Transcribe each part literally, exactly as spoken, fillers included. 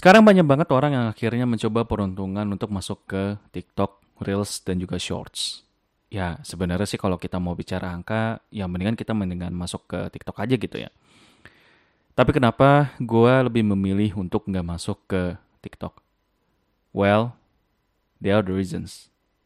Sekarang banyak banget orang yang akhirnya mencoba peruntungan untuk masuk ke TikTok, Reels, dan juga Shorts. Ya, sebenarnya sih kalau kita mau bicara angka, ya mendingan kita mendingan masuk ke TikTok aja gitu ya. Tapi kenapa gue lebih memilih untuk nggak masuk ke TikTok? Well, there are the reasons.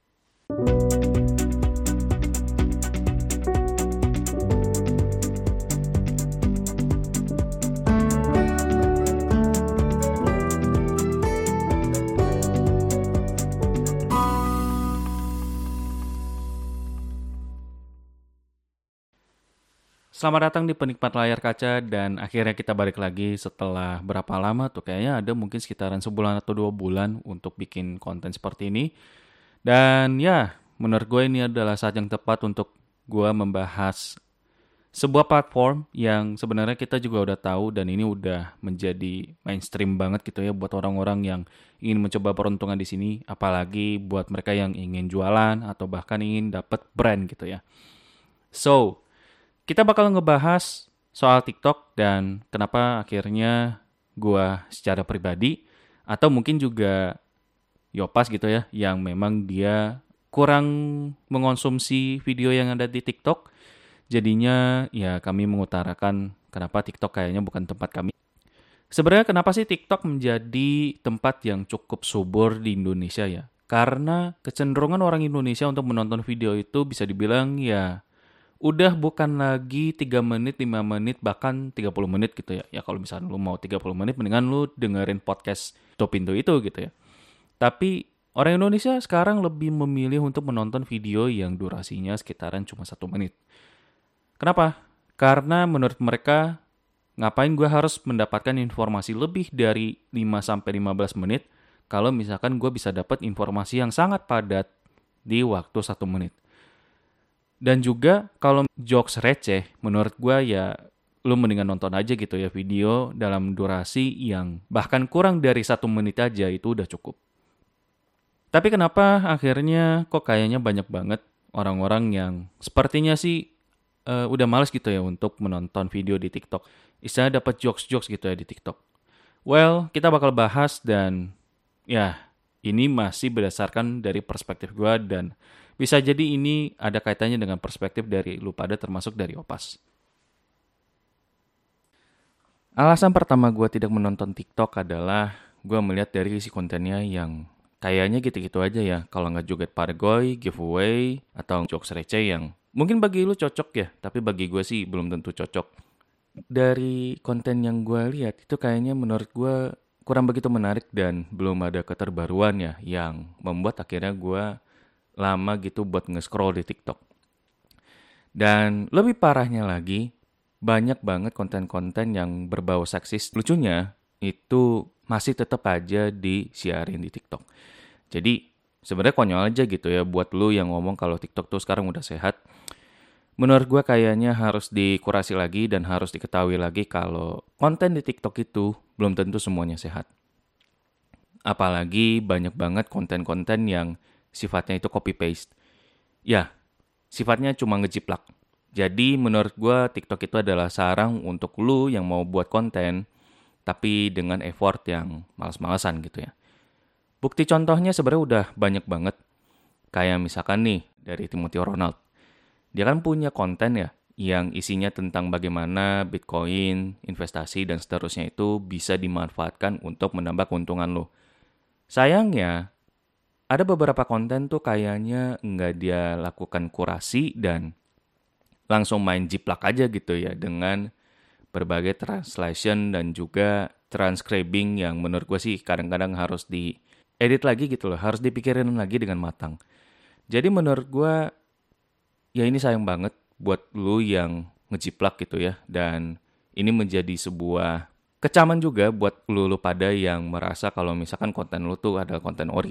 Selamat datang di penikmat layar kaca dan akhirnya kita balik lagi setelah berapa lama tuh kayaknya ada mungkin sekitaran sebulan atau dua bulan untuk bikin konten seperti ini. Dan ya, menurut gue ini adalah saat yang tepat untuk gue membahas sebuah platform yang sebenarnya kita juga udah tahu dan ini udah menjadi mainstream banget gitu ya buat orang-orang yang ingin mencoba peruntungan di sini, apalagi buat mereka yang ingin jualan atau bahkan ingin dapat brand gitu ya. So, kita bakal ngebahas soal TikTok dan kenapa akhirnya gua secara pribadi atau mungkin juga Yopas gitu ya yang memang dia kurang mengonsumsi video yang ada di TikTok. Jadinya ya kami mengutarakan kenapa TikTok kayaknya bukan tempat kami. Sebenarnya kenapa sih TikTok menjadi tempat yang cukup subur di Indonesia ya? Karena kecenderungan orang Indonesia untuk menonton video itu bisa dibilang ya udah bukan lagi tiga menit, lima menit, bahkan tiga puluh menit gitu ya. Ya kalau misalnya lu mau tiga puluh menit, mendingan lu dengerin podcast Top Pintu itu gitu ya. Tapi orang Indonesia sekarang lebih memilih untuk menonton video yang durasinya sekitaran cuma satu menit. Kenapa? Karena menurut mereka, ngapain gue harus mendapatkan informasi lebih dari lima sampai lima belas menit kalau misalkan gue bisa dapat informasi yang sangat padat di waktu satu menit. Dan juga kalau jokes receh, menurut gue ya lu mendingan nonton aja gitu ya video dalam durasi yang bahkan kurang dari satu menit aja itu udah cukup. Tapi kenapa akhirnya kok kayaknya banyak banget orang-orang yang sepertinya sih uh, udah males gitu ya untuk menonton video di TikTok. Istilahnya dapat jokes-jokes gitu ya di TikTok. Well, kita bakal bahas dan ya ini masih berdasarkan dari perspektif gue dan bisa jadi ini ada kaitannya dengan perspektif dari lu pada termasuk dari Opas. Alasan pertama gue tidak menonton TikTok adalah gue melihat dari isi kontennya yang kayaknya gitu-gitu aja ya. Kalau nggak joget pargoy, giveaway, atau jokes receh yang mungkin bagi lu cocok ya, tapi bagi gue sih belum tentu cocok. Dari konten yang gue lihat itu kayaknya menurut gue kurang begitu menarik dan belum ada keterbaruan ya yang membuat akhirnya gue lama gitu buat nge-scroll di TikTok. Dan lebih parahnya lagi, banyak banget konten-konten yang berbau seksis. Lucunya, itu masih tetap aja disiarin di TikTok. Jadi, sebenarnya konyol aja gitu ya buat lu yang ngomong kalau TikTok tuh sekarang udah sehat. Menurut gue kayaknya harus dikurasi lagi dan harus diketahui lagi kalau konten di TikTok itu belum tentu semuanya sehat. Apalagi banyak banget konten-konten yang sifatnya itu copy-paste. Ya, sifatnya cuma ngejiplak. Jadi menurut gue TikTok itu adalah sarang untuk lu yang mau buat konten, tapi dengan effort yang malas-malasan gitu ya. Bukti contohnya sebenarnya udah banyak banget. Kayak misalkan nih, dari Timothy Ronald. Dia kan punya konten ya, yang isinya tentang bagaimana Bitcoin, investasi, dan seterusnya itu bisa dimanfaatkan untuk menambah keuntungan lo. Sayangnya, ada beberapa konten tuh kayaknya nggak dia lakukan kurasi dan langsung main jiplak aja gitu ya dengan berbagai translation dan juga transcribing yang menurut gue sih kadang-kadang harus diedit lagi gitu loh, harus dipikirin lagi dengan matang. Jadi menurut gue ya ini sayang banget buat lu yang ngejiplak gitu ya dan ini menjadi sebuah kecaman juga buat lu, lu pada yang merasa kalau misalkan konten lu tuh adalah konten ori.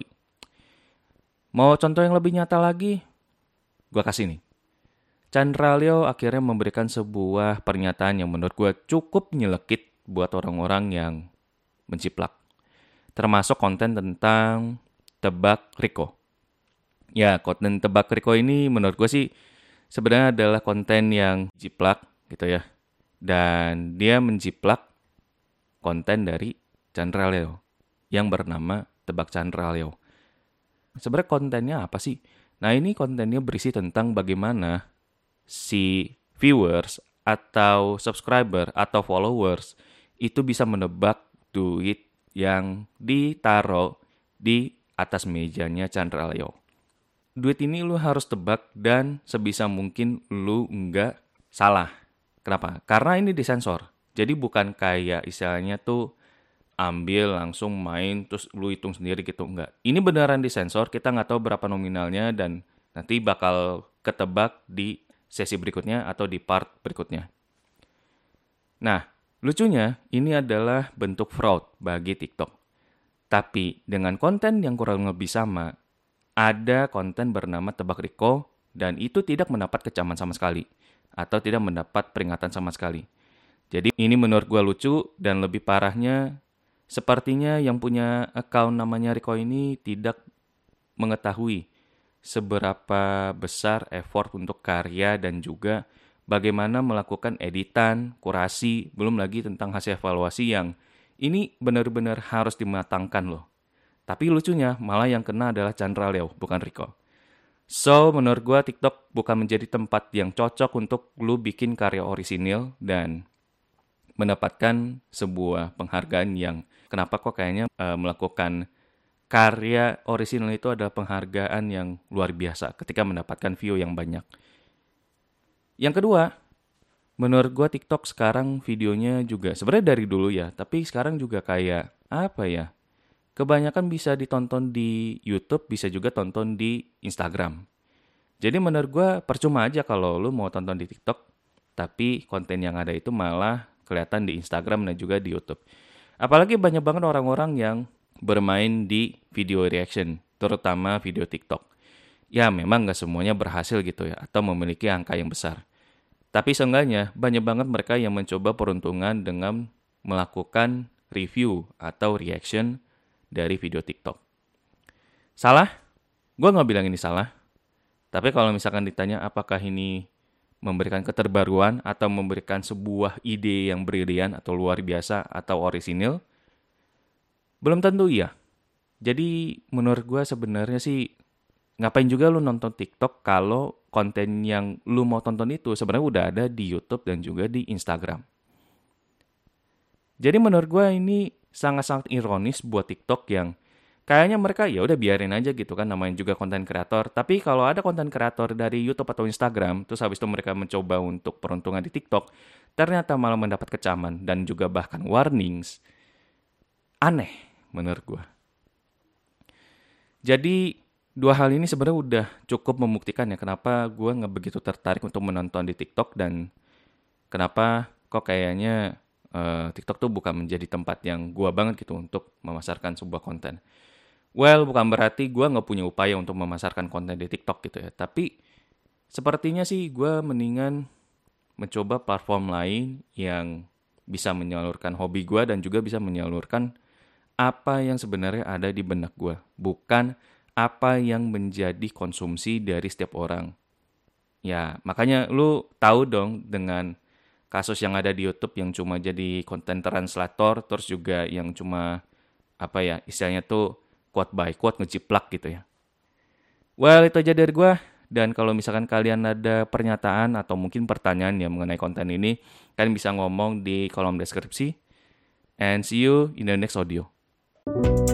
Mau contoh yang lebih nyata lagi? Gue kasih nih. Chandra Leo akhirnya memberikan sebuah pernyataan yang menurut gue cukup nyelekit buat orang-orang yang menciplak. Termasuk konten tentang tebak Riko. Ya, konten tebak Riko ini menurut gue sih sebenarnya adalah konten yang jiplak gitu ya. Dan dia menjiplak konten dari Chandra Leo. yang bernama Tebak Chandra Leo. Sebenarnya kontennya apa sih? Nah, ini kontennya berisi tentang bagaimana si viewers atau subscriber atau followers itu bisa menebak duit yang ditaruh di atas mejanya Chandra Leo. Duit ini lu harus tebak dan sebisa mungkin lu nggak salah. Kenapa? Karena ini disensor. Jadi bukan kayak istilahnya tuh ambil langsung main terus lu hitung sendiri gitu, enggak. Ini beneran disensor, kita nggak tahu berapa nominalnya dan nanti bakal ketebak di sesi berikutnya atau di part berikutnya. Nah, lucunya ini adalah bentuk fraud bagi TikTok. Tapi dengan konten yang kurang lebih sama, ada konten bernama Tebak Riko dan itu tidak mendapat kecaman sama sekali atau tidak mendapat peringatan sama sekali. Jadi ini menurut gue lucu dan lebih parahnya sepertinya yang punya account namanya Riko ini tidak mengetahui seberapa besar effort untuk karya dan juga bagaimana melakukan editan, kurasi, belum lagi tentang hasil evaluasi yang ini benar-benar harus dimatangkan loh. Tapi lucunya malah yang kena adalah Chandra Leo, bukan Riko. So, menurut gue TikTok bukan menjadi tempat yang cocok untuk lu bikin karya orisinil dan mendapatkan sebuah penghargaan yang kenapa kok kayaknya e, melakukan karya orisinil itu adalah penghargaan yang luar biasa ketika mendapatkan view yang banyak. Yang kedua, menurut gue TikTok sekarang videonya juga sebenarnya dari dulu ya, tapi sekarang juga kayak apa ya? Kebanyakan bisa ditonton di YouTube, bisa juga tonton di Instagram. Jadi menurut gue percuma aja kalau lu mau tonton di TikTok, tapi konten yang ada itu malah kelihatan di Instagram dan juga di YouTube. Apalagi banyak banget orang-orang yang bermain di video reaction, terutama video TikTok. Ya memang gak semuanya berhasil gitu ya, atau memiliki angka yang besar. Tapi seenggaknya banyak banget mereka yang mencoba peruntungan dengan melakukan review atau reaction dari video TikTok. Salah? Gue gak bilang ini salah. Tapi kalau misalkan ditanya apakah ini memberikan keterbaruan atau memberikan sebuah ide yang brilian atau luar biasa atau orisinil, belum tentu iya. Jadi menurut gue sebenarnya sih ngapain juga lu nonton TikTok kalau konten yang lu mau tonton itu sebenarnya udah ada di YouTube dan juga di Instagram. Jadi menurut gue ini sangat-sangat ironis buat TikTok yang kayaknya mereka ya udah biarin aja gitu kan, namanya juga konten kreator. Tapi kalau ada konten kreator dari YouTube atau Instagram, terus habis itu mereka mencoba untuk peruntungan di TikTok, ternyata malah mendapat kecaman dan juga bahkan warnings. Aneh menurut gue. Jadi dua hal ini sebenarnya udah cukup membuktikan ya kenapa gue nggak begitu tertarik untuk menonton di TikTok dan kenapa kok kayaknya uh, TikTok tuh bukan menjadi tempat yang gue banget gitu untuk memasarkan sebuah konten. Well, bukan berarti gue nggak punya upaya untuk memasarkan konten di TikTok gitu ya. Tapi sepertinya sih gue mendingan mencoba platform lain yang bisa menyalurkan hobi gue dan juga bisa menyalurkan apa yang sebenarnya ada di benak gue. Bukan apa yang menjadi konsumsi dari setiap orang. Ya, makanya lu tahu dong dengan kasus yang ada di YouTube yang cuma jadi konten translator, terus juga yang cuma apa ya istilahnya tuh quote by quote ngejiplak gitu ya. Well, itu aja dari gue. Dan kalau misalkan kalian ada pernyataan atau mungkin pertanyaan yang mengenai konten ini, kalian bisa ngomong di kolom deskripsi. And see you in the next audio.